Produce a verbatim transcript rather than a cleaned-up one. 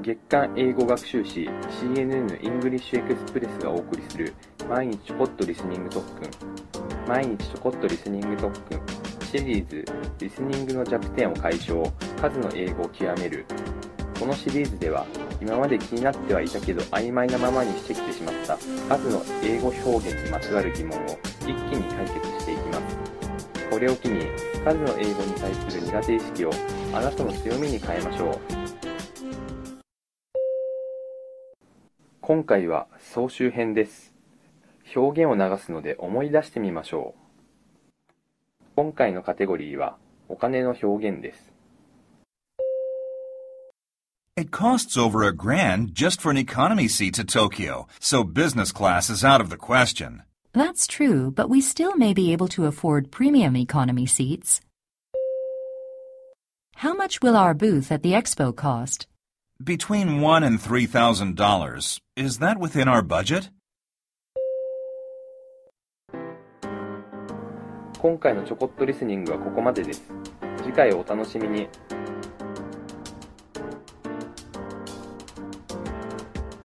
月刊英語学習誌 シーエヌエヌ イングリッシュエクスプレスがお送りする毎日ちょこっとリスニング特訓毎日ちょこっとリスニング特訓シリーズリスニングの弱点を解消数の英語を極める。このシリーズでは今まで気になってはいたけど曖昧なままにしてきてしまった数の英語表現にまつわる疑問を一気に解決していきます。これを機に数の英語に対する苦手意識をあなたの強みに変えましょう。今回は総集編です。表現を流すので思い出してみましょう。今回のカテゴリーはお金の表現です。 It costs over a grand just for an economy seat to Tokyo, so business class is out of the question. That's true, but we still may be able to afford premium economy seats. How much will our booth at the expo cost? Between one and three thousand dollars. Is that within our budget? 今回のちょこっとリスニングはここまでです。次回をお楽しみに。